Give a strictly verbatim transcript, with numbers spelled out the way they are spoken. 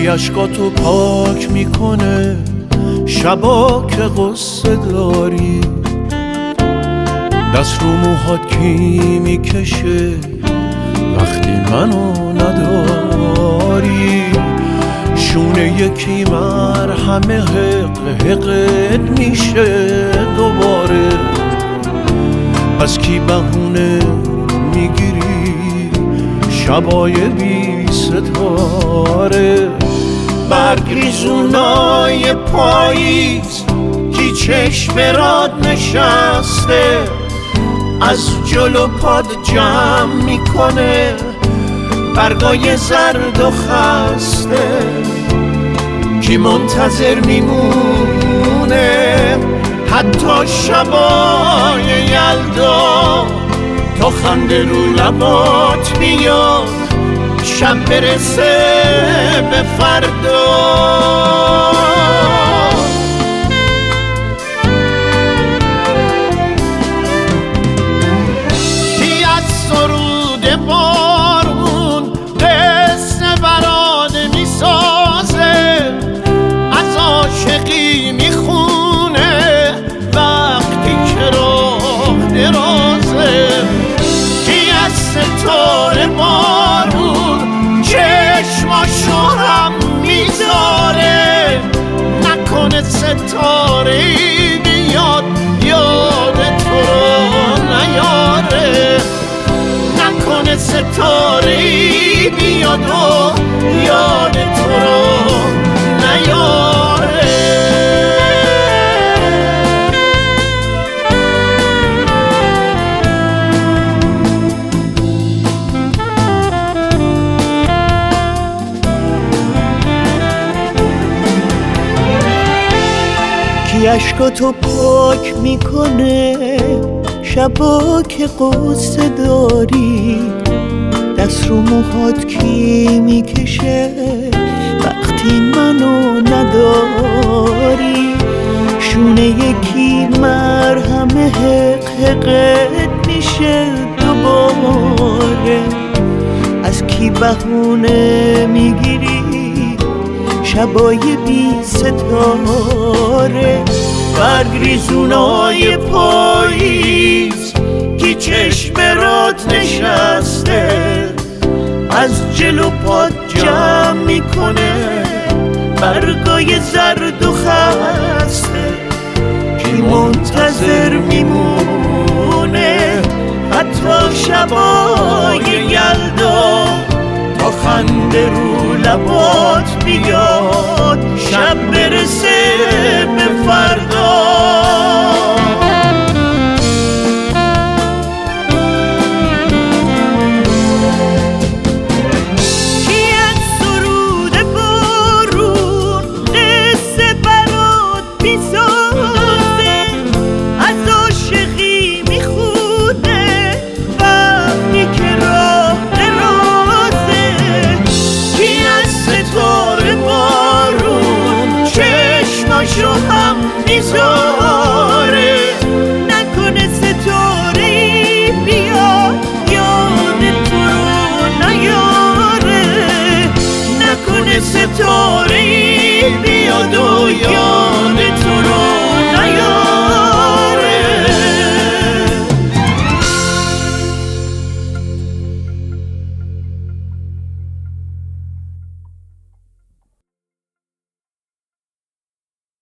کی عشقاتو پاک میکنه شبا که غصه داری؟ دست رو موهات کی میکشه وقتی منو نداری؟ شونه یکی مرهمه حق حقت میشه دوباره، پس کی بهونه میگیری شبای بی ستاره؟ برگریزونای پاییز کی چشم راد نشسته از جلو پاد جمع میکنه برگای زرد و خسته؟ کی منتظر میمونه حتی شبای یلدا تا خنده رو لبات بیاد شب برسه به فردا؟ کی از سرود بارون قصه برات میسازه، از عاشقی میخونه وقتی که راه درازه؟ کی از ستاره بارون چشماشو هم میذاره، نکنه ستاره ای بیاد یاد تو رو نیاره؟ نکنه ستاره ای بیاد و یاد تو رو نیاره؟ کی عشقاتو پاک میکنه شبا که قصه داری؟ دست رو موهات کی میکشه وقتی منو نداری؟ شونه یکی مرهمه حق حقت میشه دوباره، از کی بهونه میگیری شبای بی ستاره؟ برگریزونای پاییز کی چشم رات نشسته از جلو پاد جمع میکنه برگای زرد و خسته؟ کی منتظر میمونه حتی شبای یلدا تا خنده رو لبات بیاد شب برسه به فردا؟ کی از سرود بارون قصه برات میسازه، از عاشقی میخونه وقتی که راه درازه؟ کی از ستاره بارون چشماشو هم میذاره،